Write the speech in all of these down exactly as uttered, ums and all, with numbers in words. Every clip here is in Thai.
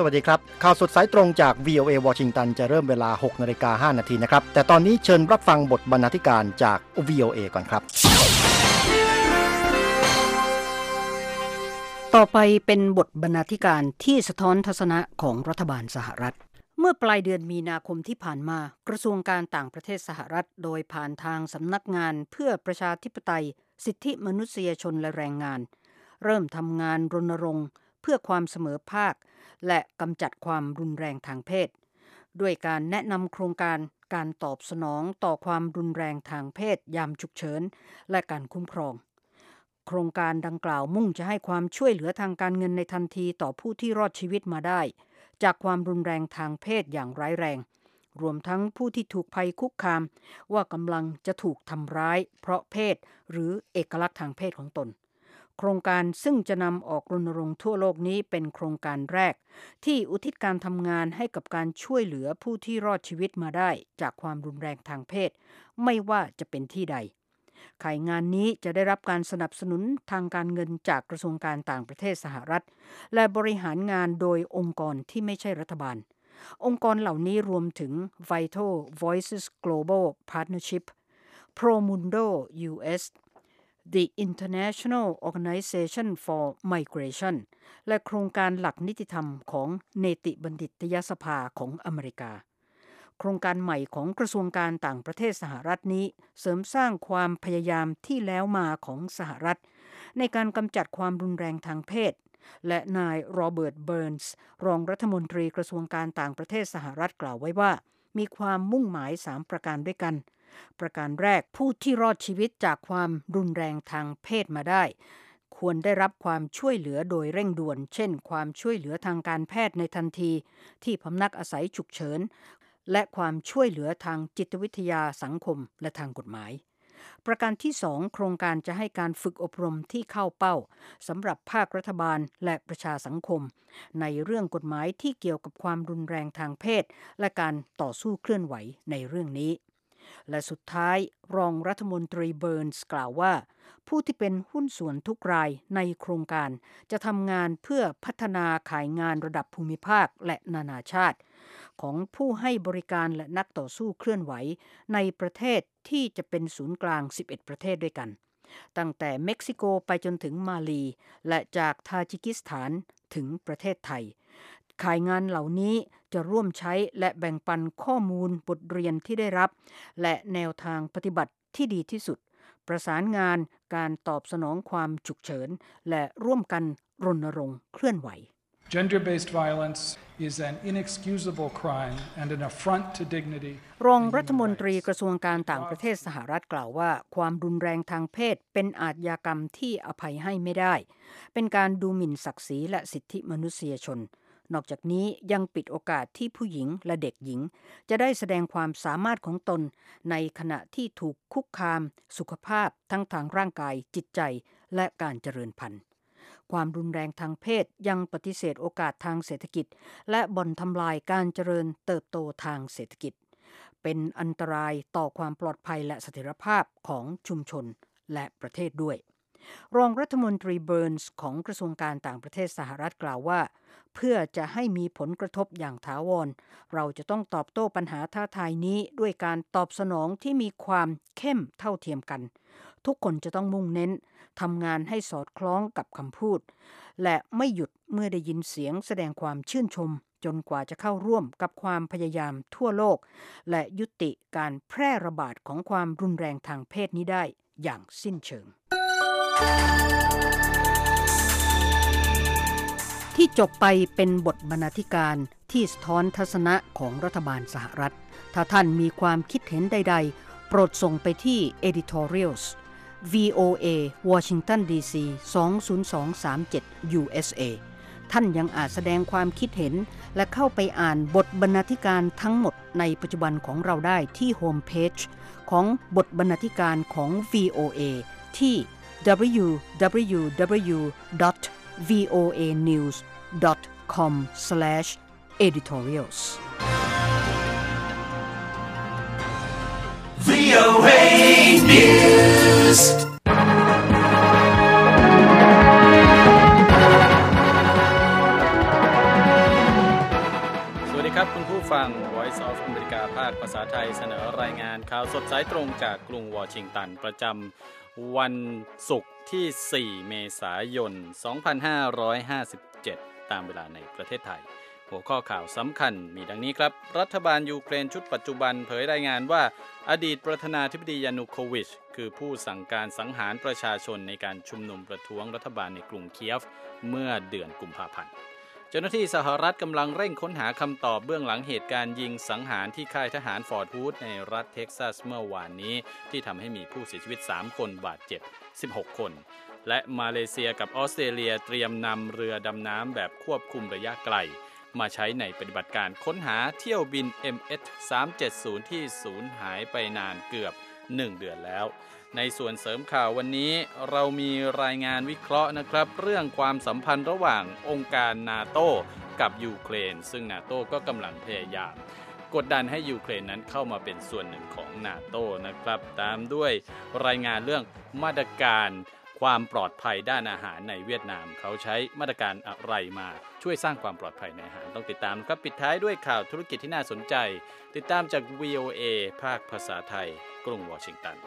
วัสดีครับข่าวสดสายตรงจาก วี โอ เอ วอชิงตันจะเริ่มเวลา หกนาฬิกาห้านาทีนะครับแต่ตอนนี้เชิญรับฟังบทบรรณาธิการจาก วี โอ เอ ก่อนครับต่อไปเป็นบทบรรณาธิการที่สะท้อนทัศนะของรัฐบาลสหรัฐเมื่อปลายเดือนมีนาคมที่ผ่านมากระทรวงการต่างประเทศสหรัฐโดยผ่านทางสำนักงานเพื่อประชาธิปไตยสิทธิมนุษยชนและแรงงานเริ่มทำงานรณรงค์เพื่อความเสมอภาคและกำจัดความรุนแรงทางเพศด้วยการแนะนำโครงการการตอบสนองต่อความรุนแรงทางเพศยามฉุกเฉินและการคุ้มครองโครงการดังกล่าวมุ่งจะให้ความช่วยเหลือทางการเงินในทันทีต่อผู้ที่รอดชีวิตมาได้จากความรุนแรงทางเพศอย่างร้ายแรงรวมทั้งผู้ที่ถูกภัยคุกคามว่ากำลังจะถูกทำร้ายเพราะเพศหรือเอกลักษณ์ทางเพศของตนโครงการซึ่งจะนำออกรณรงค์ทั่วโลกนี้เป็นโครงการแรกที่อุทิศการทำงานให้กับการช่วยเหลือผู้ที่รอดชีวิตมาได้จากความรุนแรงทางเพศไม่ว่าจะเป็นที่ใดข่ายงานนี้จะได้รับการสนับสนุนทางการเงินจากกระทรวงการต่างประเทศสหรัฐและบริหารงานโดยองค์กรที่ไม่ใช่รัฐบาลองค์กรเหล่านี้รวมถึง Vital Voices Global Partnership, Promundo ยู เอส The International Organization for Migration และโครงการหลักนิติธรรมของเนติบัณฑิตยสภาของอเมริกาโครงการใหม่ของกระทรวงการต่างประเทศสหรัฐนี้เสริมสร้างความพยายามที่แล้วมาของสหรัฐในการกำจัดความรุนแรงทางเพศและนายโรเบิร์ตเบิร์นส์รองรัฐมนตรีกระทรวงการต่างประเทศสหรัฐกล่าวไว้ว่ามีความมุ่งหมายสามประการด้วยกันประการแรกผู้ที่รอดชีวิตจากความรุนแรงทางเพศมาได้ควรได้รับความช่วยเหลือโดยเร่งด่วนเช่นความช่วยเหลือทางการแพทย์ในทันทีที่พำนักอาศัยฉุกเฉินและความช่วยเหลือทางจิตวิทยาสังคมและทางกฎหมายประการที่สองโครงการจะให้การฝึกอบรมที่เข้าเป้าสำหรับภาครัฐบาลและประชาสังคมในเรื่องกฎหมายที่เกี่ยวกับความรุนแรงทางเพศและการต่อสู้เคลื่อนไหวในเรื่องนี้และสุดท้ายรองรัฐมนตรีเบิร์นส์กล่าวว่าผู้ที่เป็นหุ้นส่วนทุกรายในโครงการจะทำงานเพื่อพัฒนาข่ายงานระดับภูมิภาคและนานาชาติของผู้ให้บริการและนักต่อสู้เคลื่อนไหวในประเทศที่จะเป็นศูนย์กลางสิบเอ็ดประเทศด้วยกันตั้งแต่เม็กซิโกไปจนถึงมาลีและจากทาจิกิสถานถึงประเทศไทยข่ายงานเหล่านี้จะร่วมใช้และแบ่งปันข้อมูลบทเรียนที่ได้รับและแนวทางปฏิบัติที่ดีที่สุดประสานงานการตอบสนองความฉุกเฉินและร่วมกันรณรงค์เคลื่อนไหว Gender-based violence is an inexcusable crime and an affront to dignity. รองรัฐมนตรีกระทรวงการต่างประเทศสหรัฐกล่าวว่าความรุนแรงทางเพศเป็นอาชญากรรมที่อภัยให้ไม่ได้เป็นการดูหมิ่นศักดิ์ศรีและสิทธิมนุษยชนนอกจากนี้ยังปิดโอกาสที่ผู้หญิงและเด็กหญิงจะได้แสดงความสามารถของตนในขณะที่ถูกคุกคามสุขภาพทั้งทางร่างกายจิตใจและการเจริญพันธุ์ความรุนแรงทางเพศยังปฏิเสธโอกาสทางเศรษฐกิจและบ่อนทำลายการเจริญเติบโตทางเศรษฐกิจเป็นอันตรายต่อความปลอดภัยและเสถียรภาพของชุมชนและประเทศด้วยรองรัฐมนตรีเบิร์นส์ของกระทรวงการต่างประเทศสหรัฐกล่าวว่าเพื่อจะให้มีผลกระทบอย่างถาวรเราจะต้องตอบโต้ปัญหาท้าทายนี้ด้วยการตอบสนองที่มีความเข้มเท่าเทียมกันทุกคนจะต้องมุ่งเน้นทำงานให้สอดคล้องกับคำพูดและไม่หยุดเมื่อได้ยินเสียงแสดงความชื่นชมจนกว่าจะเข้าร่วมกับความพยายามทั่วโลกและยุติการแพร่ระบาดของความรุนแรงทางเพศนี้ได้อย่างสิ้นเชิงที่จบไปเป็นบทบรรณาธิการที่สะท้อนทัศนะของรัฐบาลสหรัฐถ้าท่านมีความคิดเห็นใดๆโปรดส่งไปที่ editorials วี โอ เอ Washington ดี ซี สอง ศูนย์ สอง สาม เจ็ด ยู เอส เอ ท่านยังอาจแสดงความคิดเห็นและเข้าไปอ่านบทบรรณาธิการทั้งหมดในปัจจุบันของเราได้ที่โฮมเพจของบทบรรณาธิการของ วี โอ เอ ที่ ดับเบิลยู ดับเบิลยู ดับเบิลยู ดอท วี โอ เอ นิวส์ ดอท คอม สแลช เอดิทอเรียลส์วี โอ เอ News ฟัง Voice of America ภาคภาษาไทยเสนอรายงานข่าวสดสายตรงจากกรุงวอชิงตันประจำวันศุกร์ที่สี่เมษายนสองพันห้าร้อยห้าสิบเจ็ดตามเวลาในประเทศไทยหัวข้อข่าวสำคัญมีดังนี้ครับรัฐบาลยูเครนชุดปัจจุบันเผยรายงานว่าอดีตประธานาธิบดียานูโควิชคือผู้สั่งการสังหารประชาชนในการชุมนุมประท้วงรัฐบาลในกรุงเคียฟเมื่อเดือนกุมภาพันธ์เจ้าหน้าที่สหรัฐกำลังเร่งค้นหาคำตอบเบื้องหลังเหตุการณ์ยิงสังหารที่ค่ายทหารฟอร์ดฮูดในรัฐเท็กซัสเมื่อวานนี้ที่ทำให้มีผู้เสียชีวิตสามคนบาดเจ็บสิบหกคนและมาเลเซียกับออสเตรเลียเตรียมนำเรือดำน้ำแบบควบคุมระยะไกลมาใช้ในปฏิบัติการค้นหาเที่ยวบิน เอ็ม เอช สามเจ็ดศูนย์ ที่สูญหายไปนานเกือบหนึ่งเดือนแล้วในส่วนเสริมข่าววันนี้เรามีรายงานวิเคราะห์นะครับเรื่องความสัมพันธ์ระหว่างองค์การนาโต้กับยูเครนซึ่งนาโต้ก็กำลังพยายามกดดันให้ยูเครนนั้นเข้ามาเป็นส่วนหนึ่งของนาโต้นะครับตามด้วยรายงานเรื่องมาตรการความปลอดภัยด้านอาหารในเวียดนามเขาใช้มาตรการอะไรมาช่วยสร้างความปลอดภัยในอาหารต้องติดตามครับปิดท้ายด้วยข่าวธุรกิจที่น่าสนใจติดตามจาก วี โอ เอ ภาคภาษาไทยกรุงวอชิงตัน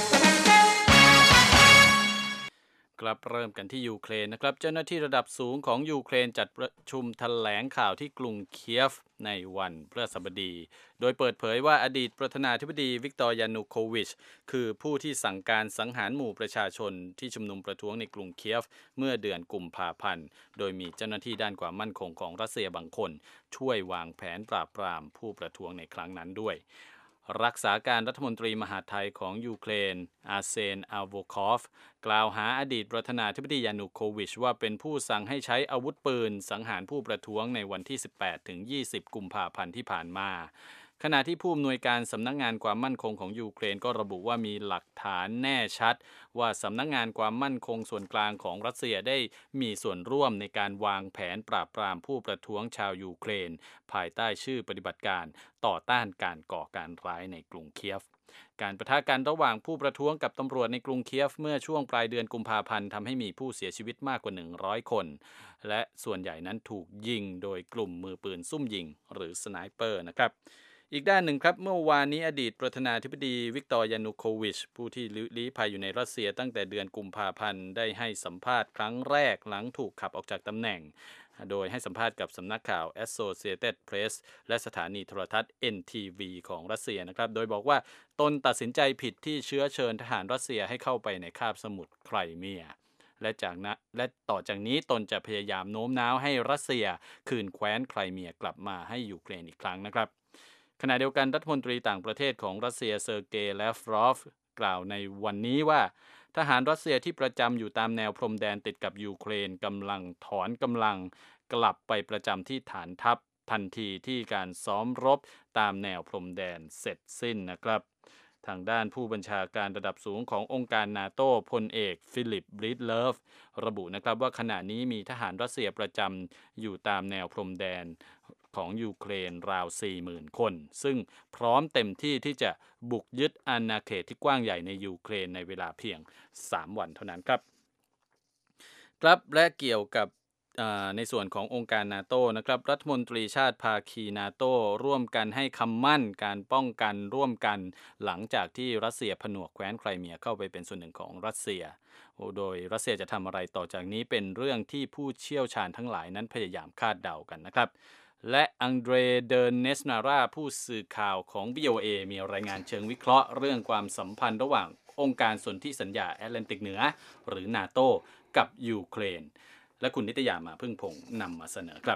กลับเริ่มกันที่ยูเครนนะครับเจ้าหน้าที่ระดับสูงของยูเครนจัดประชุมแถลงข่าวที่กรุงเคียฟในวันพฤหัสบดีโดยเปิดเผยว่าอดีตประธานาธิบดีวิกตอร์ยานูโควิชคือผู้ที่สั่งการสังหารหมู่ประชาชนที่ชุมนุมประท้วงในกรุงเคียฟเมื่อเดือนกุมภาพันธ์โดยมีเจ้าหน้าที่ด้านความมั่นคงของรัสเซียบางคนช่วยวางแผนปราบปรามผู้ประท้วงในครั้งนั้นด้วยรักษาการรัฐมนตรีมหาดไทยของยูเครนอาเซนอัลโวคอฟกล่าวหาอดีตประธานาธิบดียานูโควิชว่าเป็นผู้สั่งให้ใช้อาวุธปืนสังหารผู้ประท้วงในวันที่ สิบแปดถึงยี่สิบ กุมภาพันธ์ที่ผ่านมาขณะที่ผู้อำนวยการสำนักงานความมั่นคงของยูเครนก็ระบุว่ามีหลักฐานแน่ชัดว่าสำนักงานความมั่นคงส่วนกลางของรัสเซียได้มีส่วนร่วมในการวางแผนปราบปรามผู้ประท้วงชาวยูเครนภายใต้ชื่อปฏิบัติการต่อต้านการก่อการร้ายในกรุงเคียฟการปะทะกันระหว่างผู้ประท้วงกับตำรวจในกรุงเคียฟเมื่อช่วงปลายเดือนกุมภาพันธ์ทำให้มีผู้เสียชีวิตมากกว่าหนึ่งร้อยคนและส่วนใหญ่นั้นถูกยิงโดยกลุ่มมือปืนซุ่มยิงหรือสไนเปอร์นะครับอีกด้านหนึ่งครับเมื่อวานนี้อดีตประธานาธิบดีวิกตอร์ยานูโควิชผู้ที่ลี้ภัยอยู่ในรัสเซียตั้งแต่เดือนกุมภาพันธ์ได้ให้สัมภาษณ์ครั้งแรกหลังถูกขับออกจากตำแหน่งโดยให้สัมภาษณ์กับสำนักข่าว Associated Press และสถานีโทรทัศน์ เอ็น ที วี ของรัสเซียนะครับโดยบอกว่าตนตัดสินใจผิดที่เชื้อเชิญทหารรัสเซียให้เข้าไปในคาบสมุทรไครเมียและจากนั้นและต่อจากนี้ตนจะพยายามโน้มน้าวให้รัสเซียคืนแคว้นไครเมียกลับมาให้ยูเครนอีกครั้งนะครับขณะเดียวกันรัฐมนตรีต่างประเทศของรัสเซียเซอร์เกย์ ลาฟรอฟกล่าวในวันนี้ว่าทหารรัสเซียที่ประจำอยู่ตามแนวพรมแดนติดกับยูเครนกำลังถอนกำลังกลับไปประจำที่ฐานทัพทันทีที่การซ้อมรบตามแนวพรมแดนเสร็จสิ้นนะครับทางด้านผู้บัญชาการระดับสูงขององค์การนาโต้พลเอกฟิลิปบริดเลฟระบุนะครับว่าขณะนี้มีทหารรัสเซียประจำอยู่ตามแนวพรมแดนของยูเครนราว สี่หมื่น คนซึ่งพร้อมเต็มที่ที่จะบุกยึดอาณาเขตที่กว้างใหญ่ในยูเครนในเวลาเพียงสามวันเท่านั้นครับครับและเกี่ยวกับในส่วนขององค์การนาโต้นะครับรัฐมนตรีชาติภาคีนาโต้ร่วมกันให้คำมั่นการป้องกันร่วมกันหลังจากที่รัสเซียผนวกแคว้นไครเมียเข้าไปเป็นส่วนหนึ่งของรัสเซียโดยรัสเซียจะทำอะไรต่อจากนี้เป็นเรื่องที่ผู้เชี่ยวชาญทั้งหลายนั้นพยายามคาดเดากันนะครับและอังเดรเดอเนสนาราผู้สื่อข่าวของ วี โอ เอ มีรายงานเชิงวิเคราะห์เรื่องความสัมพันธ์ระหว่างองค์การสนธิสัญญาแอตแลนติกเหนือหรือนาโต้กับยูเครนและคุณนิตยามาพึ่งพงษ์นำมาเสนอครับ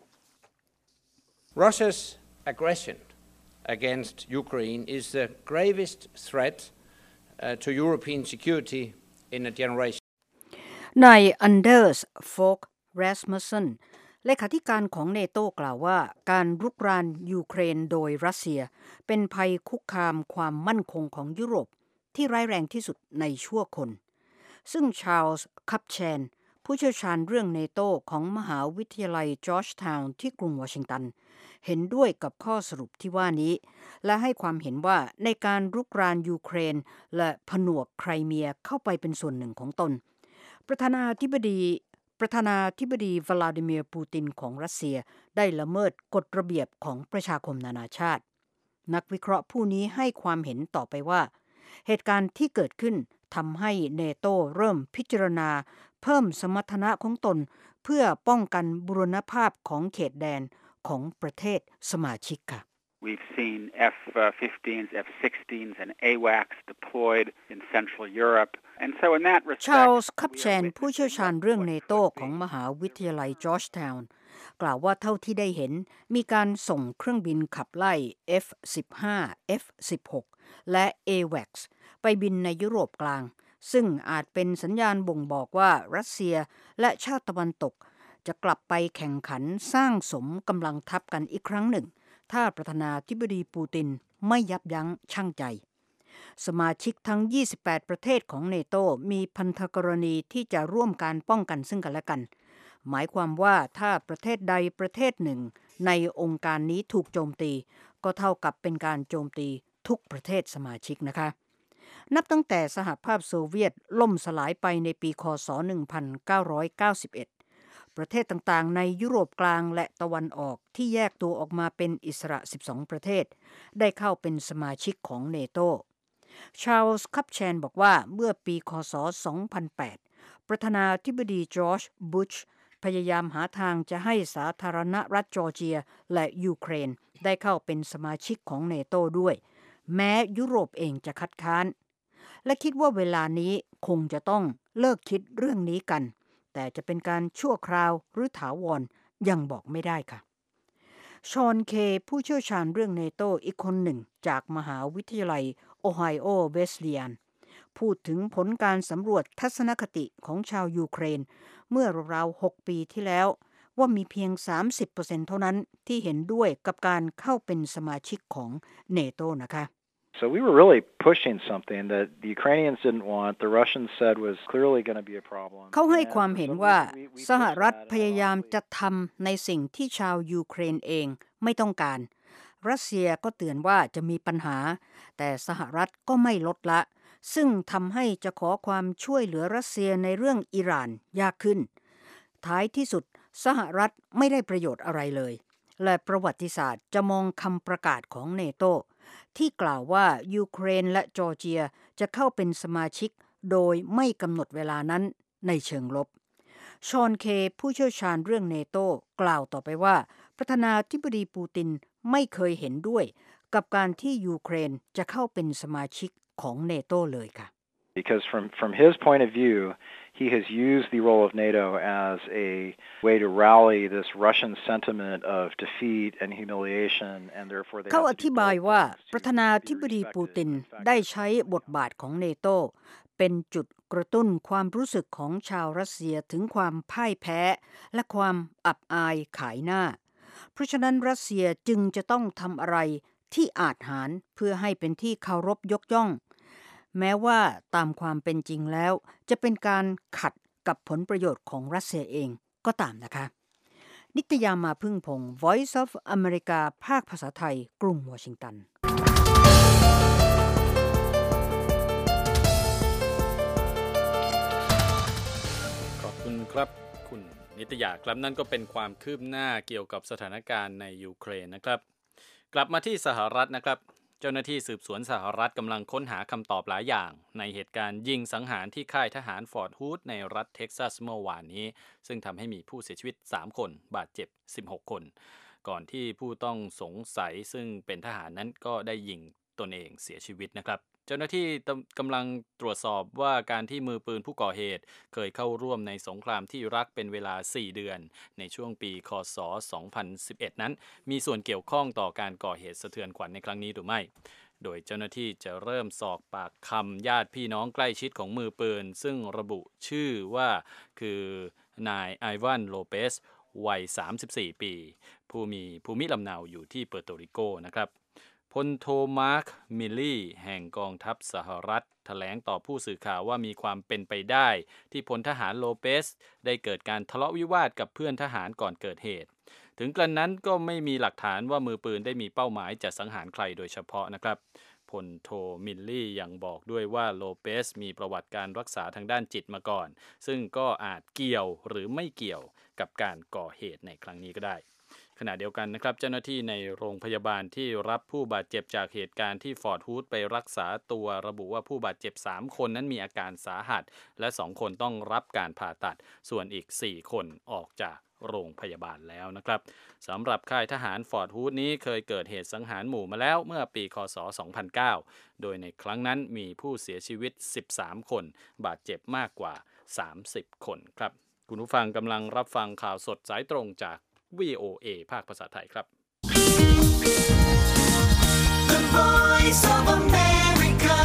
Russia's aggression against Ukraine is the gravest threat uh, to European security in a generation นายอันเดอร์สโฟกแรสมุสเซนเลขาธิการของเนโต้กล่าวว่าการรุกรานยูเครนโดยรัสเซียเป็นภัยคุกคามความมั่นคงของยุโรปที่ร้ายแรงที่สุดในชั่วคนซึ่งชาร์ลส์คัพแชนผู้เชี่ยวชาญเรื่องเนโต้ของมหาวิทยาลัยจอร์จทาวน์ที่กรุงวอชิงตันเห็นด้วยกับข้อสรุปที่ว่านี้และให้ความเห็นว่าในการรุกรานยูเครนและผนวกไครเมียเข้าไปเป็นส่วนหนึ่งของตนประธานาธิบดีปประธานาธิบดีวลาดิเมียร์ปูตินของรัสเซียได้ละเมิดกฎระเบียบของประชาคมนานาชาตินักวิเคราะห์ผู้นี้ให้ความเห็นต่อไปว่าเหตุการณ์ที่เกิดขึ้นทำให้เนโตเริ่มพิจารณาเพิ่มสมรรถนะของตนเพื่อป้องกันบูรณภาพของเขตแดนของประเทศสมาชิกค่ะ We've seen F fifteens, F sixteens and A WACS deployed in Central Europe. And so in that respect, ชาร์ลส์คัพแชนผู้เชี่ยวชาญเรื่องเนโตของมหาวิทยาลัยจอร์จทาวน์กล่าวว่าเท่าที่ได้เห็นมีการส่งเครื่องบินขับไล่ เอฟ สิบห้า เอฟ สิบหก และ เอ ดับเบิลยู เอ ซี ไปบินในยุโรปกลางซึ่งอาจเป็นสัญญาณบ่งบอกว่ารัสเซียและชาติตะวันตกจะกลับไปแข่งขันสร้างสมกำลังทัพกันอีกครั้งหนึ่งถ้าประธานาธิบดีปูตินไม่ยับยั้งชั่งใจสมาชิกทั้งยี่สิบแปดประเทศของเนโตมีพันธกรณีที่จะร่วมการป้องกันซึ่งกันและกันหมายความว่าถ้าประเทศใดประเทศหนึ่งในองค์การนี้ถูกโจมตีก็เท่ากับเป็นการโจมตีทุกประเทศสมาชิกนะคะนับตั้งแต่สหภาพโซเวียตล่มสลายไปในปีค.ศ. หนึ่งพันเก้าร้อยเก้าสิบเอ็ดประเทศต่างๆในยุโรปกลางและตะวันออกที่แยกตัวออกมาเป็นอิสระสิบสองประเทศได้เข้าเป็นสมาชิกของเนโตชาร์ลส์คัพแชนบอกว่าเมื่อปีค.ศ. สองพันแปดประธานาธิบดีจอร์จบุชพยายามหาทางจะให้สาธารณรัฐจอร์เจียและยูเครนได้เข้าเป็นสมาชิกของเนโตด้วยแม้ยุโรปเองจะคัดค้านและคิดว่าเวลานี้คงจะต้องเลิกคิดเรื่องนี้กันแต่จะเป็นการชั่วคราวหรือถาวรยังบอกไม่ได้ค่ะชอนเคผู้เชี่ยวชาญเรื่องเนโตอีกคนหนึ่งจากมหาวิทยาลัยโอไฮโอเวสเลย์นพูดถึงผลการสำรวจทัศนคติของชาวยูเครนเมื่อราวๆหกปีที่แล้วว่ามีเพียง สามสิบเปอร์เซ็นต์ เท่านั้นที่เห็นด้วยกับการเข้าเป็นสมาชิกของเนโตนะคะ So we were really pushing something that the Ukrainians didn't want, the Russians said was clearly going to be a problem. เขาให้ความเห็นว่าสหรัฐพยายามจะทำในสิ่งที่ชาวยูเครนเองไม่ต้องการรัสเซียก็เตือนว่าจะมีปัญหาแต่สหรัฐก็ไม่ลดละซึ่งทำให้จะขอความช่วยเหลือรัสเซียในเรื่องอิหร่านยากขึ้นท้ายที่สุดสหรัฐไม่ได้ประโยชน์อะไรเลยและประวัติศาสตร์จะมองคำประกาศของเนโตที่กล่าวว่ายูเครนและจอร์เจียจะเข้าเป็นสมาชิกโดยไม่กำหนดเวลานั้นในเชิงลบชอนเคผู้เชี่ยวชาญเรื่องเนโตกล่าวต่อไปว่าประธานาธิบดีปูตินไม่เคยเห็นด้วยกับการที่ยูเครนจะเข้าเป็นสมาชิกของเนโตเลยค่ะ Because from from his point of view, he has used the role of NATO as a way to rally this Russian sentiment of defeat and humiliation, and therefore they เขาอธิบายว่าประธานาธิบดีปูตินได้ใช้บทบาทของเนโตเป็นจุดกระตุ้นความรู้สึกของชาวรัสเซียถึงความพ่ายแพ้และความอับอายขายหน้าเพราะฉะนั้นรัสเซียจึงจะต้องทำอะไรที่อาจหาญเพื่อให้เป็นที่เคารพยกย่องแม้ว่าตามความเป็นจริงแล้วจะเป็นการขัดกับผลประโยชน์ของรัสเซียเองก็ตามนะคะนิตยามาพึ่งพงศ์ Voice of America ภาคภาษาไทยกรุงวอชิงตันขอบคุณครับคุณนิตยาครับนั่นก็เป็นความคืบหน้าเกี่ยวกับสถานการณ์ในยูเครนนะครับกลับมาที่สหรัฐนะครับเจ้าหน้าที่สืบสวนสหรัฐกำลังค้นหาคำตอบหลายอย่างในเหตุการณ์ยิงสังหารที่ค่ายทหารฟอร์ตฮูดในรัฐเท็กซัสเมื่อวานนี้ซึ่งทำให้มีผู้เสียชีวิตสามคนบาดเจ็บสิบหกคนก่อนที่ผู้ต้องสงสัยซึ่งเป็นทหารนั้นก็ได้ยิงตนเองเสียชีวิตนะครับเจ้าหน้าที่กำลังตรวจสอบว่าการที่มือปืนผู้ก่อเหตุเคยเข้าร่วมในสงครามที่อิรักเป็นเวลาสี่เดือนในช่วงปีค.ศ. สองพันสิบเอ็ดนั้นมีส่วนเกี่ยวข้องต่อการก่อเหตุสะเทือนขวัญในครั้งนี้หรือไม่โดยเจ้าหน้าที่จะเริ่มสอบปากคำญาติพี่น้องใกล้ชิดของมือปืนซึ่งระบุชื่อว่าคือนายไอวานโลเปสวัยสามสิบสี่ปีผู้มีภูมิลำเนาอยู่ที่เปอร์โตริโกนะครับพลโทมาร์คมิลลี่แห่งกองทัพสหรัฐแถลงต่อผู้สื่อข่าวว่ามีความเป็นไปได้ที่พลทหารโลเปสได้เกิดการทะเลาะวิวาทกับเพื่อนทหารก่อนเกิดเหตุถึงกระนั้นก็ไม่มีหลักฐานว่ามือปืนได้มีเป้าหมายจะสังหารใครโดยเฉพาะนะครับพพลโทมิลลี่ยังบอกด้วยว่าโลเปสมีประวัติการรักษาทางด้านจิตมาก่อนซึ่งก็อาจเกี่ยวหรือไม่เกี่ยวกับการก่อเหตุในครั้งนี้ก็ได้ขณะเดียวกันนะครับเจ้าหน้าที่ในโรงพยาบาลที่รับผู้บาดเจ็บจากเหตุการณ์ที่ฟอร์ดฮูดไปรักษาตัวระบุว่าผู้บาดเจ็บสามคนนั้นมีอาการสาหัสและสองคนต้องรับการผ่าตัดส่วนอีกสี่คนออกจากโรงพยาบาลแล้วนะครับสำหรับค่ายทหารฟอร์ดฮูดนี้เคยเกิดเหตุสังหารหมู่มาแล้วเมื่อปีคศสองพันเก้าโดยในครั้งนั้นมีผู้เสียชีวิตสิบสามคนบาดเจ็บมากกว่าสามสิบคนครับคุณผู้ฟังกำลังรับฟังข่าวสดสายตรงจาก วี โอ เอ ภาคภาษาไทยครับ The Voice of America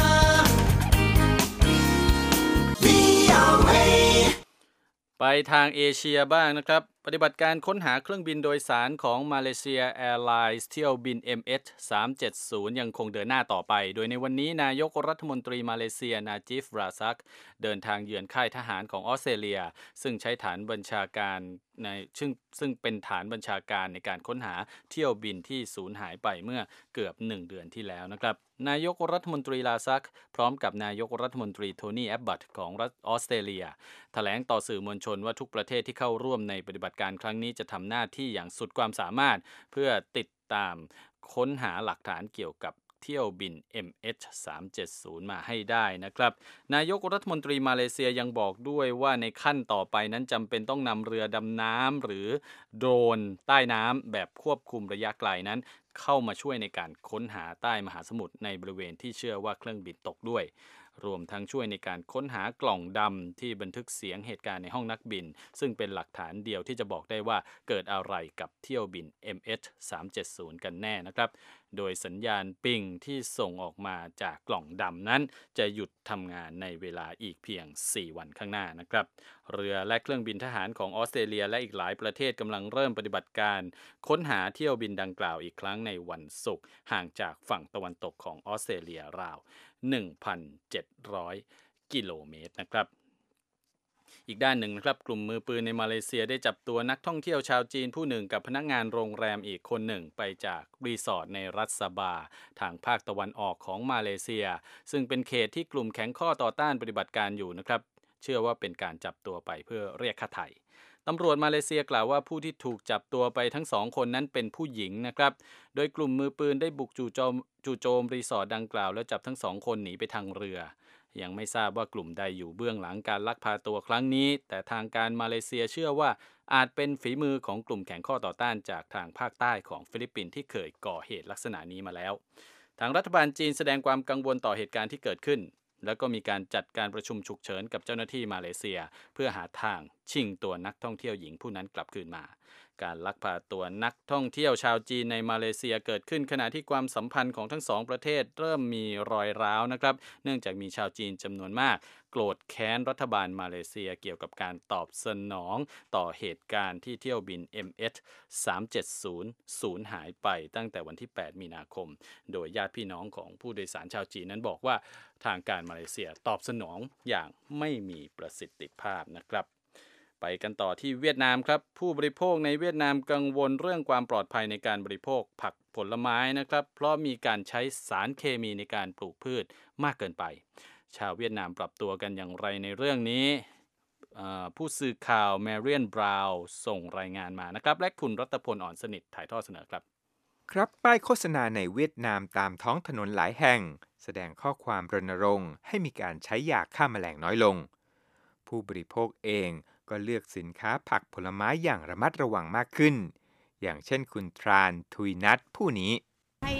วี โอ เอไปทางเอเชียบ้างนะครับปฏิบัติการค้นหาเครื่องบินโดยสารของมาเลเซียแอร์ไลน์เที่ยวบิน เอ็ม เอช สามเจ็ดศูนย์ ยังคงเดินหน้าต่อไปโดยในวันนี้นายกรัฐมนตรีมาเลเซียนาจิฟ ราซักเดินทางเยือนค่ายทหารของออสเตรเลียซึ่งใช้ฐานบัญชาการในซึ่งซึ่งเป็นฐานบัญชาการในการค้นหาเที่ยวบินที่สูญหายไปเมื่อเกือบหนึ่งเดือนที่แล้วนะครับนายกรัฐมนตรีลาซักพร้อมกับนายกรัฐมนตรีโทนี่แอบบัตของรัฐออสเตรเลียแถลงต่อสื่อมวลชนว่าทุกประเทศที่เข้าร่วมในปฏิบัติการครั้งนี้จะทำหน้าที่อย่างสุดความสามารถเพื่อติดตามค้นหาหลักฐานเกี่ยวกับเที่ยวบิน เอ็ม เอช สามเจ็ดศูนย์ มาให้ได้นะครับนายกรัฐมนตรีมาเลเซียยังบอกด้วยว่าในขั้นต่อไปนั้นจำเป็นต้องนำเรือดำน้ำหรือโดรนใต้น้ำแบบควบคุมระยะไกลนั้นเข้ามาช่วยในการค้นหาใต้มหาสมุทรในบริเวณที่เชื่อว่าเครื่องบินตกด้วยรวมทั้งช่วยในการค้นหากล่องดำที่บันทึกเสียงเหตุการณ์ในห้องนักบินซึ่งเป็นหลักฐานเดียวที่จะบอกได้ว่าเกิดอะไรกับเที่ยวบิน เอ็ม เอช สามเจ็ดศูนย์ กันแน่นะครับโดยสัญญาณปิงที่ส่งออกมาจากกล่องดำนั้นจะหยุดทำงานในเวลาอีกเพียงสี่วันข้างหน้านะครับเรือและเครื่องบินทหารของออสเตรเลียและอีกหลายประเทศกำลังเริ่มปฏิบัติการค้นหาเที่ยวบินดังกล่าวอีกครั้งในวันศุกร์ห่างจากฝั่งตะวันตกของออสเตรเลียราว หนึ่งพันเจ็ดร้อย กิโลเมตรนะครับอีกด้านหนึ่งนะครับกลุ่มมือปืนในมาเลเซียได้จับตัวนักท่องเที่ยวชาวจีนผู้หนึ่งกับพนักงานโรงแรมอีกคนหนึ่งไปจากรีสอร์ทในรัฐซาบาทางภาคตะวันออกของมาเลเซียซึ่งเป็นเขตที่กลุ่มแข็งข้อต่อต้านปฏิบัติการอยู่นะครับเชื่อว่าเป็นการจับตัวไปเพื่อเรียกค่าไถ่ตำรวจมาเลเซียกล่าวว่าผู้ที่ถูกจับตัวไปทั้งสองคนนั้นเป็นผู้หญิงนะครับโดยกลุ่มมือปืนได้บุกจู่โจมจู่โจมรีสอร์ทดังกล่าวแล้วจับทั้งสองคนหนีไปทางเรือยังไม่ทราบว่ากลุ่มใดอยู่เบื้องหลังการลักพาตัวครั้งนี้แต่ทางการมาเลเซียเชื่อว่าอาจเป็นฝีมือของกลุ่มแข็งข้อต่อต้านจากทางภาคใต้ของฟิลิปปินส์ที่เคยก่อเหตุลักษณะนี้มาแล้วทางรัฐบาลจีนแสดงความกังวลต่อเหตุการณ์ที่เกิดขึ้นแล้วก็มีการจัดการประชุมฉุกเฉินกับเจ้าหน้าที่มาเลเซียเพื่อหาทางชิงตัวนักท่องเที่ยวหญิงผู้นั้นกลับคืนมาการลักพาตัวนักท่องเที่ยวชาวจีนในมาเลเซียเกิดขึ้นขณะที่ความสัมพันธ์ของทั้งสองประเทศเริ่มมีรอยร้าวนะครับเนื่องจากมีชาวจีนจำนวนมากโกรธแค้นรัฐบาลมาเลเซียเกี่ยวกับการตอบสนองต่อเหตุการณ์ที่เที่ยวบิน เอ็ม เอช สามเจ็ดศูนย์ สูญหายไปตั้งแต่วันที่แปดมีนาคมโดยญาติพี่น้องของผู้โดยสารชาวจีนนั้นบอกว่าทางการมาเลเซียตอบสนองอย่างไม่มีประสิทธิภาพนะครับไปกันต่อที่เวียดนามครับผู้บริโภคในเวียดนามกังวลเรื่องความปลอดภัยในการบริโภคผักผลไม้นะครับเพราะมีการใช้สารเคมีในการปลูกพืชมากเกินไปชาวเวียดนามปรับตัวกันอย่างไรในเรื่องนี้ผู้สื่อข่าวแมเรียนบราวน์ส่งรายงานมานะครับและคุณรัตพลอ่อนสนิทถ่ายทอดเสนอครับครับป้ายโฆษณาในเวียดนามตามท้องถนนหลายแห่งแสดงข้อความรณรงค์ให้มีการใช้ยาฆ่าแมลงน้อยลงผู้บริโภคเองก็เลือกสินค้าผักผลไม้อย่างระมัดระวังมากขึ้นอย่างเช่นคุณทรานทุยนัทผู้นี้ hay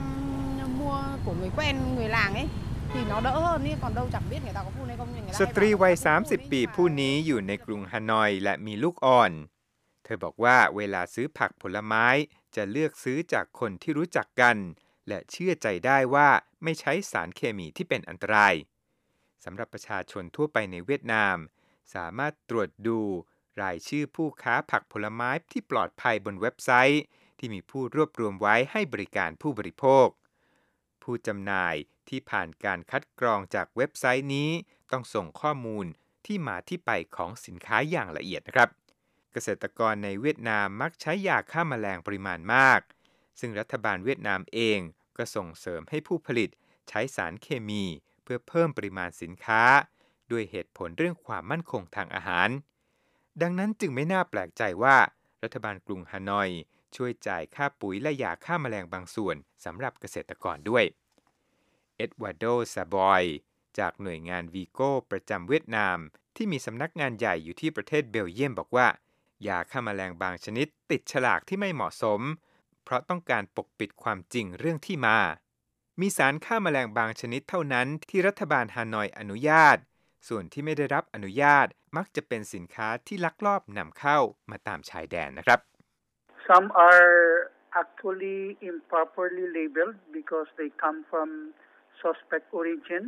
mua của người quen người làng ấy thì nó đỡ hơn đi còn đâu chẳng biết người ta có phun hay không người ta สตรีวัยสามสิบปีผู้นี้อยู่ในกรุงฮานอยและมีลูกอ่อนเธอบอกว่าเวลาซื้อผักผลไม้จะเลือกซื้อจากคนที่รู้จักกันและเชื่อใจได้ว่าไม่ใช้สารเคมีที่เป็นอันตรายสำหรับประชาชนทั่วไปในเวียดนามสามารถตรวจดูรายชื่อผู้ค้าผักผลไม้ที่ปลอดภัยบนเว็บไซต์ที่มีผู้รวบรวมไว้ให้บริการผู้บริโภคผู้จำหน่ายที่ผ่านการคัดกรองจากเว็บไซต์นี้ต้องส่งข้อมูลที่มาที่ไปของสินค้าอย่างละเอียดนะครับเกษตรกรในเวียดนามมักใช้ยาฆ่าแมลงปริมาณมากซึ่งรัฐบาลเวียดนามเองก็ส่งเสริมให้ผู้ผลิตใช้สารเคมีเพื่อเพิ่มปริมาณสินค้าด้วยเหตุผลเรื่องความมั่นคงทางอาหารดังนั้นจึงไม่น่าแปลกใจว่ารัฐบาลกรุงฮานอยช่วยจ่ายค่าปุ๋ยและยาฆ่าแมลงบางส่วนสำหรับเกษตรกรด้วยเอ็ดวาร์โด ซาบอยจากหน่วยงานวีโก้ประจำเวียดนามที่มีสำนักงานใหญ่อยู่ที่ประเทศเบลเยียมบอกว่ายาฆ่าแมลงบางชนิดติดฉลากที่ไม่เหมาะสมเพราะต้องการปกปิดความจริงเรื่องที่มามีสารฆ่าแมลงบางชนิดเท่านั้นที่รัฐบาลฮานอยอนุญาตส่วนที่ไม่ได้รับอนุญาตมักจะเป็นสินค้าที่ลักลอบนำเข้ามาตามชายแดนนะครับ Some are actually improperly labeled because they come from suspect origin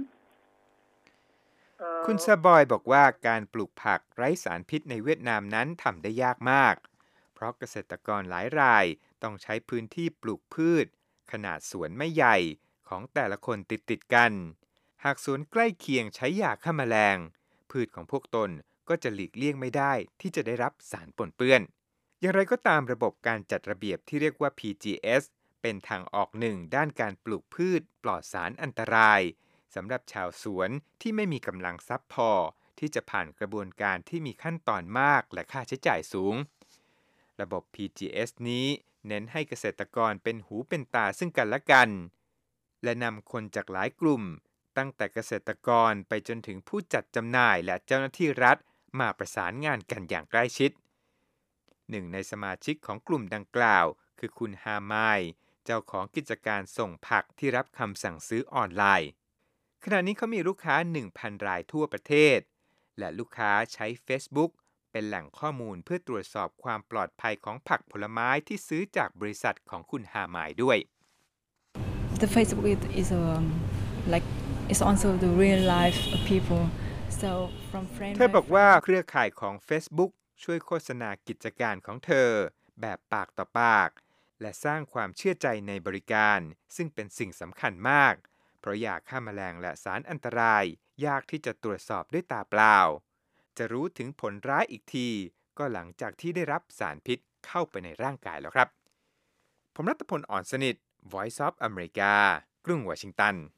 คุณซาบอยบอกว่าการปลูกผักไร้สารพิษในเวียดนามนั้นทำได้ยากมากเพราะเกษตรกรหลายรายต้องใช้พื้นที่ปลูกพืชขนาดสวนไม่ใหญ่ของแต่ละคนติดๆกันหากสวนใกล้เคียงใช้ยาฆ่าแมลงพืชของพวกตนก็จะหลีกเลี่ยงไม่ได้ที่จะได้รับสารปนเปื้อนอย่างไรก็ตามระบบการจัดระเบียบที่เรียกว่า พี จี เอส เป็นทางออกหนึ่งด้านการปลูกพืชปลอดสารอันตรายสำหรับชาวสวนที่ไม่มีกำลังทรัพย์พอที่จะผ่านกระบวนการที่มีขั้นตอนมากและค่าใช้จ่ายสูงระบบ พี จี เอส นี้เน้นให้เกษตรกรเป็นหูเป็นตาซึ่งกันและกันและนำคนจากหลายกลุ่มตั้งแต่เกษตรกรไปจนถึงผู้จัดจำหน่ายและเจ้าหน้าที่รัฐมาประสานงานกันอย่างใกล้ชิดหนึ่งในสมาชิกของกลุ่มดังกล่าวคือคุณฮามายเจ้าของกิจการส่งผักที่รับคำสั่งซื้อออนไลน์ขณะนี้เขามีลูกค้า หนึ่งพัน รายทั่วประเทศและลูกค้าใช้ Facebook เป็นแหล่งข้อมูลเพื่อตรวจสอบความปลอดภัยของผักผลไม้ที่ซื้อจากบริษัทของคุณฮามายด้วย The Facebook is um, like it's also the real life of people so from friend เธอบอกว่าเครือข่ายของ Facebook ช่วยโฆษณากิจการของเธอแบบปากต่อปากและสร้างความเชื่อใจในบริการซึ่งเป็นสิ่งสำคัญมากเพราะยาฆ่าแมลงและสารอันตรายยากที่จะตรวจสอบด้วยตาเปล่าจะรู้ถึงผลร้ายอีกทีก็หลังจากที่ได้รับสารพิษเข้าไปในร่างกายแล้วครับผมรัตพล อ่อนสนิท Voice of America กรุงวอชิงตัน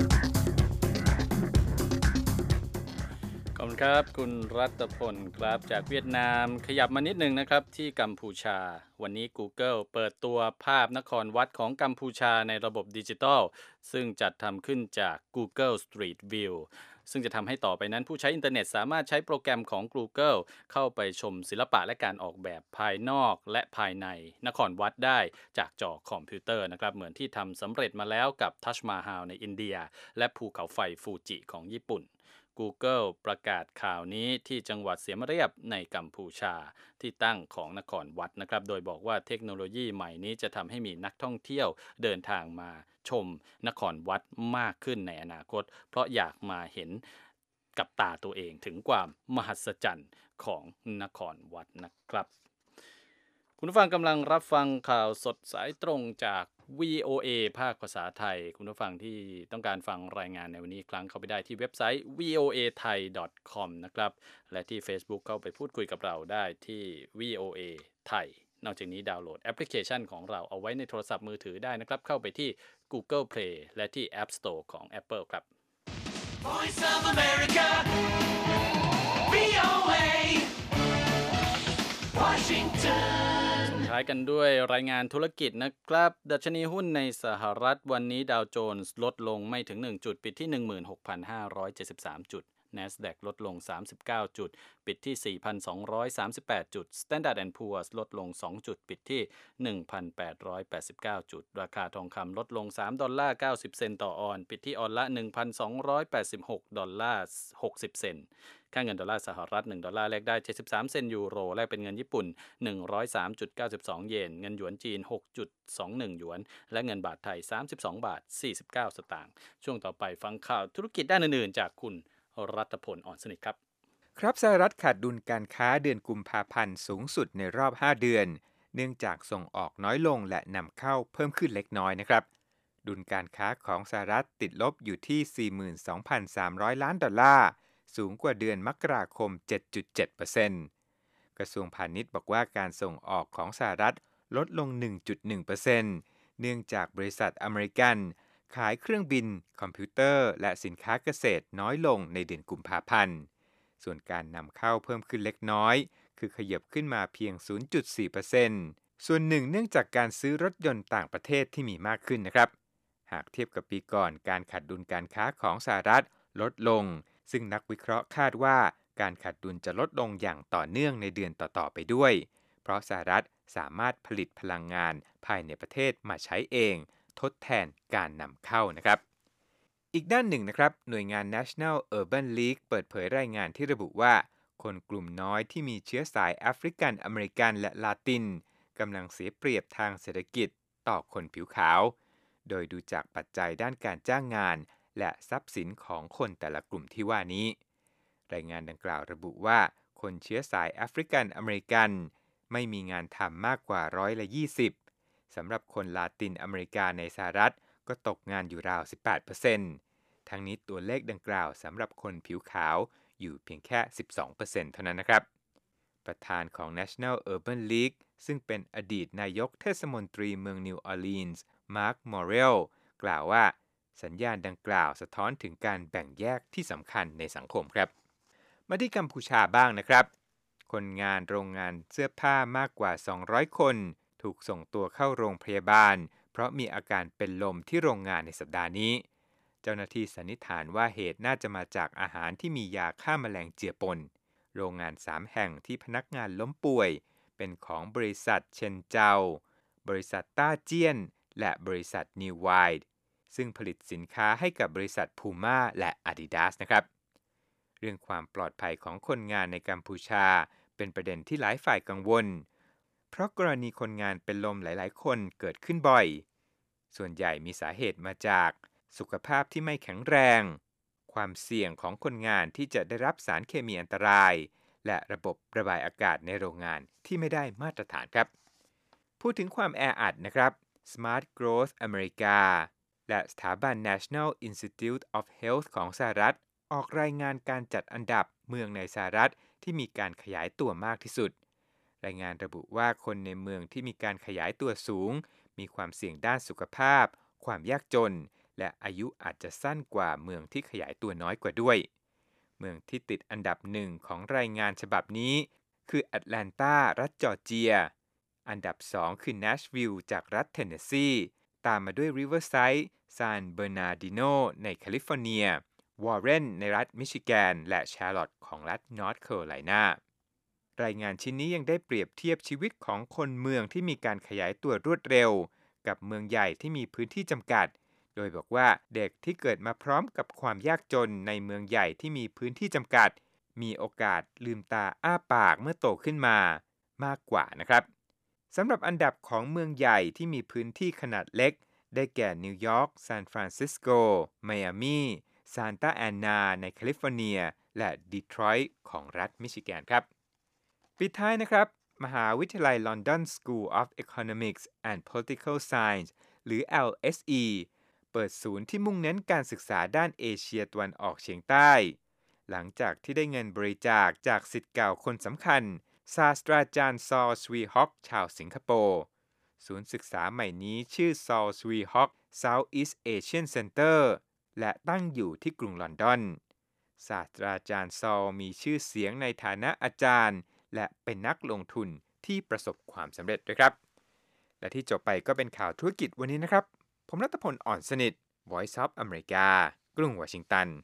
ขอบคุณครับคุณรัตพลครับจากเวียดนามขยับมานิดนึงนะครับที่กัมพูชาวันนี้ Google เปิดตัวภาพนครวัดของกัมพูชาในระบบดิจิทัลซึ่งจัดทำขึ้นจาก Google Street View ซึ่งจะทำให้ต่อไปนั้นผู้ใช้อินเทอร์เน็ตสามารถใช้โปรแกรมของ Google เข้าไปชมศิลปะและการออกแบบภายนอกและภายในนครวัดได้จากจอคอมพิวเตอร์นะครับเหมือนที่ทำสำเร็จมาแล้วกับ Taj Mahal ในอินเดียและภูเขาไฟฟูจิของญี่ปุ่นGoogle ประกาศข่าวนี้ที่จังหวัดเสียมเรียบในกัมพูชาที่ตั้งของนครวัดนะครับโดยบอกว่าเทคโนโลยีใหม่นี้จะทำให้มีนักท่องเที่ยวเดินทางมาชมนครวัดมากขึ้นในอนาคตเพราะอยากมาเห็นกับตาตัวเองถึงความมหัศจรรย์ของนครวัดนะครับคุณผู้ฟังกำลังรับฟังข่าวสดสายตรงจาก วี โอ เอ ภาคภาษาไทยคุณผู้ฟังที่ต้องการฟังรายงานในวันนี้ครั้งเข้าไปได้ที่เว็บไซต์ วี โอ เอ ไทย ดอท คอม นะครับและที่ Facebook เข้าไปพูดคุยกับเราได้ที่ วี โอ เอ ไทยนอกจากนี้ดาวน์โหลดแอปพลิเคชันของเราเอาไว้ในโทรศัพท์มือถือได้นะครับเข้าไปที่ Google Play และที่ App Store ของ Apple ครับ Voice of America วี โอ เอ Washington ท้ายกันด้วยรายงานธุรกิจนะครับดัชนีหุ้นในสหรัฐวันนี้ดาวโจนส์ลดลงไม่ถึงหนึ่งจุดปิดที่ หนึ่งหมื่นหกพันห้าร้อยเจ็ดสิบสาม จุด NASDAQ ลดลงสามสิบเก้าจุดปิดที่ สี่พันสองร้อยสามสิบแปด จุด Standard แอนด์ Poor's ลดลงสองจุดปิดที่ หนึ่งพันแปดร้อยแปดสิบเก้า จุดราคาทองคำลดลงสามดอลลาร์เก้าสิบเซนต์ต่อออนซ์ปิดที่ออนละ หนึ่งพันสองร้อยแปดสิบหกดอลลาร์หกสิบเซนต์ค่าเงินดอลลาร์สหรัฐหนึ่งดอลลาร์แลกได้เจ็ดสิบสามเซนต์ยูโรแลกเป็นเงินญี่ปุ่น หนึ่งร้อยสามจุดเก้าสอง เยนเงินหยวนจีน หกจุดสองหนึ่ง หยวนและเงินบาทไทยสามสิบสองบาทสี่สิบเก้าสตางค์ช่วงต่อไปฟังข่าวธุรกิจด้านอื่นๆจากคุณรัตพล อ่อนสนิทครับครับสหรัฐขาดดุลการค้าเดือนกุมภาพันธ์สูงสุดในรอบห้าเดือนเนื่องจากส่งออกน้อยลงและนำเข้าเพิ่มขึ้นเล็กน้อยนะครับดุลการค้าของสหรัฐติดลบอยู่ที่ สี่หมื่นสองพันสามร้อย ล้านดอลลาร์สูงกว่าเดือนมกราคม เจ็ดจุดเจ็ดเปอร์เซ็นต์ กระทรวงพาณิชย์บอกว่าการส่งออกของสหรัฐลดลง หนึ่งจุดหนึ่งเปอร์เซ็นต์ เนื่องจากบริษัทอเมริกันขายเครื่องบินคอมพิวเตอร์และสินค้าเกษตรน้อยลงในเดือนกุมภาพันธ์ส่วนการนำเข้าเพิ่มขึ้นเล็กน้อยคือขยับขึ้นมาเพียง ศูนย์จุดสี่เปอร์เซ็นต์ ส่วนหนึ่งเนื่องจากการซื้อรถยนต์ต่างประเทศที่มีมากขึ้นนะครับหากเทียบกับปีก่อนการขาดดุลการค้าของสหรัฐลดลงซึ่งนักวิเคราะห์คาดว่าการขาดดุลจะลดลงอย่างต่อเนื่องในเดือนต่อๆไปด้วยเพราะสหรัฐสามารถผลิตพลังงานภายในประเทศมาใช้เองทดแทนการนำเข้านะครับอีกด้านหนึ่งนะครับหน่วยงาน National Urban League เปิดเผยรายงานที่ระบุว่าคนกลุ่มน้อยที่มีเชื้อสายแอฟริกันอเมริกันและลาตินกำลังเสียเปรียบทางเศรษฐกิจต่อคนผิวขาวโดยดูจากปัจจัยด้านการจ้างงานและทรัพย์สินของคนแต่ละกลุ่มที่ว่านี้รายงานดังกล่าวระบุว่าคนเชื้อสายแอฟริกันอเมริกันไม่มีงานทำมากกว่าร้อยละยี่สิบสำหรับคนลาตินอเมริกาในสหรัฐก็ตกงานอยู่ราว สิบแปดเปอร์เซ็นต์ ทั้งนี้ตัวเลขดังกล่าวสำหรับคนผิวขาวอยู่เพียงแค่ สิบสองเปอร์เซ็นต์ เท่านั้นนะครับประธานของ National Urban League ซึ่งเป็นอดีตนายกเทศมนตรีเมืองนิวออร์ลีนส์มาร์คมอเรลกล่าวว่าสัญญาณดังกล่าวสะท้อนถึงการแบ่งแยกที่สำคัญในสังคมครับมาที่กัมพูชาบ้างนะครับคนงานโรงงานเสื้อผ้ามากกว่าสองร้อยคนถูกส่งตัวเข้าโรงพยาบาลเพราะมีอาการเป็นลมที่โรงงานในสัปดาห์นี้เจ้าหน้าที่สันนิษฐานว่าเหตุน่าจะมาจากอาหารที่มียาฆ่าแมลงเจือปนโรงงานสามแห่งที่พนักงานล้มป่วยเป็นของบริษัทเชนเจาบริษัทต้าเจี้ยนและบริษัทนิวไวด์ซึ่งผลิตสินค้าให้กับบริษัทพูม่าและ Adidas นะครับเรื่องความปลอดภัยของคนงานในกัมพูชาเป็นประเด็นที่หลายฝ่ายกังวลเพราะกรณีคนงานเป็นลมหลายๆคนเกิดขึ้นบ่อยส่วนใหญ่มีสาเหตุมาจากสุขภาพที่ไม่แข็งแรงความเสี่ยงของคนงานที่จะได้รับสารเคมีอันตรายและระบบระบายอากาศในโรงงานที่ไม่ได้มาตรฐานครับพูดถึงความแออัดนะครับ Smart Growth America และสถาบัน National Institute of Health ของสหรัฐออกรายงานการจัดอันดับเมืองในสหรัฐที่มีการขยายตัวมากที่สุดรายงานระบุว่าคนในเมืองที่มีการขยายตัวสูงมีความเสี่ยงด้านสุขภาพความยากจนและอายุอาจจะสั้นกว่าเมืองที่ขยายตัวน้อยกว่าด้วยเมืองที่ติดอันดับหนึ่งของรายงานฉบับนี้คือแอตแลนตารัฐจอร์เจียอันดับสองคือนัชวิลล์จากรัฐเทนเนสซีตามมาด้วยริเวอร์ไซด์ซานเบอร์นาร์ดิโนในแคลิฟอร์เนียวอร์เรนในรัฐมิชิแกนและชาร์ลอตต์ของรัฐนอร์ทแคโรไลนารายงานชิ้นนี้ยังได้เปรียบเทียบชีวิตของคนเมืองที่มีการขยายตัวรวดเร็วกับเมืองใหญ่ที่มีพื้นที่จำกัดโดยบอกว่าเด็กที่เกิดมาพร้อมกับความยากจนในเมืองใหญ่ที่มีพื้นที่จำกัดมีโอกาสลืมตาอ้าปากเมื่อโตขึ้นมามากกว่านะครับสำหรับอันดับของเมืองใหญ่ที่มีพื้นที่ขนาดเล็กได้แก่นิวยอร์กซานฟรานซิสโกไมอามีซานตาแอนนาในแคลิฟอร์เนียและดีทรอยต์ของรัฐมิชิแกนครับปิดท้ายนะครับมหาวิทยาลัย London School of Economics and Political Science หรือ แอล เอส อี เปิดศูนย์ที่มุ่งเน้นการศึกษาด้านเอเชียตะวันออกเฉียงใต้หลังจากที่ได้เงินบริจาคจากศิษย์เก่าคนสำคัญศาสตราจารย์ซอล สวีฮอกชาวสิงคโปร์ศูนย์ศึกษาใหม่นี้ชื่อซอล สวีฮอก Southeast Asian Center และตั้งอยู่ที่กรุงลอนดอนศาสตราจารย์ซอลมีชื่อเสียงในฐานะอาจารย์และเป็นนักลงทุนที่ประสบความสำเร็จด้วยครับและที่จบไปก็เป็นข่าวธุรกิจวันนี้นะครับผมรัตพลอ่อนสนิท Voice of America กรุงวอชิงตัน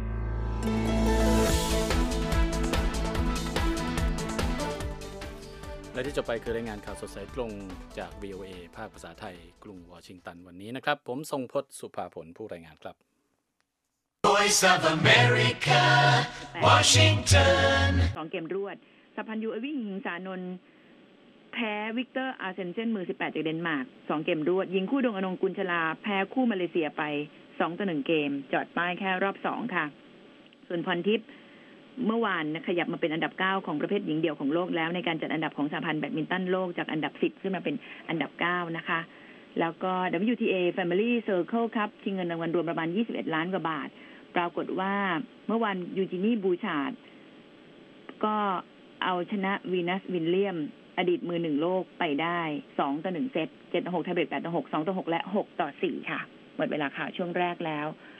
และที่จบไปคือรายงานข่าวสดสายตรงจาก วี โอ เอ ภาคภาษาไทยกรุงวอชิงตันวันนี้นะครับผมทรงพจน์สุภาผลผู้รายงานครับ Voice of America Washington สองเกมรวดสัพพัญญูอวิหิงสานนท์แพ้วิกเตอร์อาร์เซนเซนมือสิบแปดจากเดนมาร์กสองเกมรวดยิงคู่ดวงอนงกุลชลาแพ้คู่มาเลเซียไปสองต่อหนึ่งเกมจอดป้ายแค่รอบสองค่ะส่วนพรทิพย์เมื่อวานขยับมาเป็นอันดับเก้าของประเภทหญิงเดี่ยวของโลกแล้วในการจัดอันดับของสหพันธ์แบดมินตันโลกจากอันดับสิบขึ้นมาเป็นอันดับเก้านะคะแล้วก็ ดับเบิลยู ที เอ Family Circle Cup ชิงเงินรางวัลรวมประมาณยี่สิบเอ็ดล้านกว่าบาทปรากฏว่าเมื่อวานยูจินี่บูชาร์ดก็เอาชนะวีนัสวิลเลียมอดีตมือหนึ่งโลกไปได้สองต่อหนึ่งเซตเจ็ดต่อหกไทยเบรกแปดต่อหก สองต่อหกและหกต่อสี่ค่ะหมดเวลาข่าวช่วงแรกแล้ว